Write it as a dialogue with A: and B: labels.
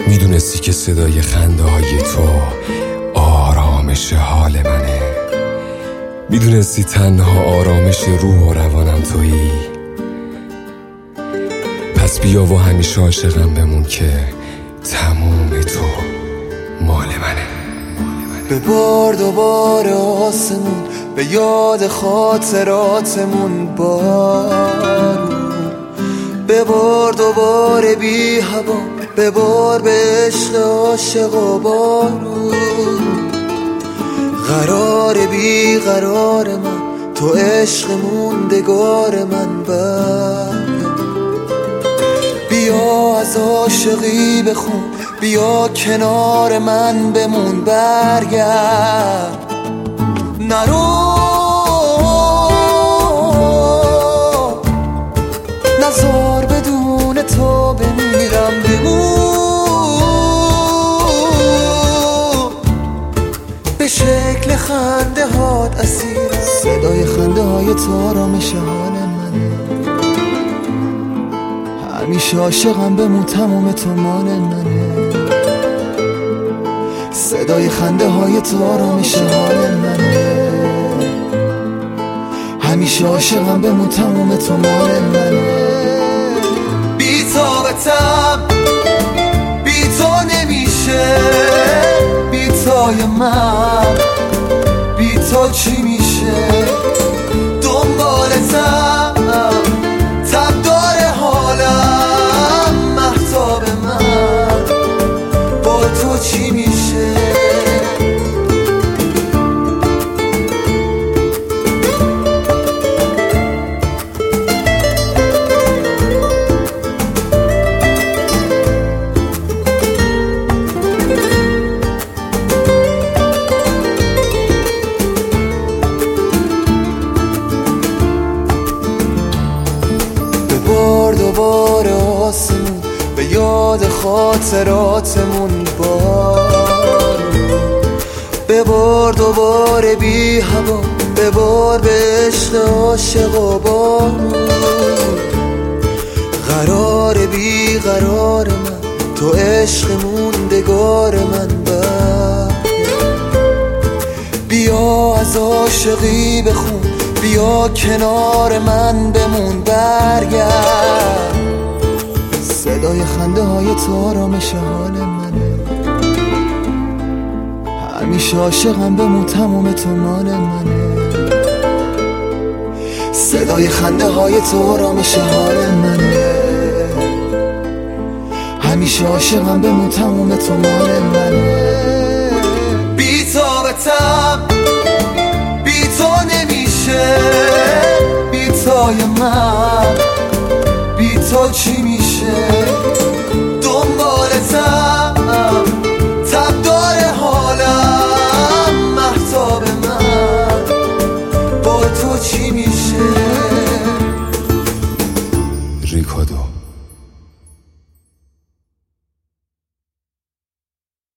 A: میدونستی که صدای خنده های تو آرامش حال منه، میدونستی تنها آرامش روح و روانم تویی. پس بیا و همیشه عاشقم بمون که تموم تو مال منه.
B: ببار دوباره آسمون به یاد خاطراتمون بارون، ببار دوباره بی هوا، ببار به عشق عاشق و بارون. قرار بی قرار من تو عشق موندگار من برگرد. بیا از عاشقی بخون، بیا کنار من بمون برگرد. نرو نزار بدون تو بمیرم، بمون به شکل خنده هات اسیرم. صدای خنده های تو آرامش حال منه، همیشه عاشقم بمون تمام تو مال منه. صدای خنده های تو آرامش حال منه، همیشه عاشقم بمون تمام تو مال منه. بی طاقتم، بی تو نمیشه، بی تای من، بی تو چی میشه؟ دنبالتم، تب داره حالم، مهتاب من، با تو چی میشه؟ دوباره آسمون به یاد خاطراتمون بارون، ببار دوباره بی هوا، ببار به عشق عاشق و بارون. قرار بی قرار من تو عشق موندگار من بیا از عاشقی بخون، بیا کنار من بمون برگرد. صدای خنده های تو آرامش حال منه، همیشه عاشقم بمون تمام تو مال منه. صدای خنده های تو آرامش حال منه، همیشه عاشقم بمون تمام تو مال منه. بی طاقتم، بی تو نمیشه، بی تای من، بی تو چی میشه؟ دنبالتم، تب داره حالم، مهتاب من، با تو چی میشه؟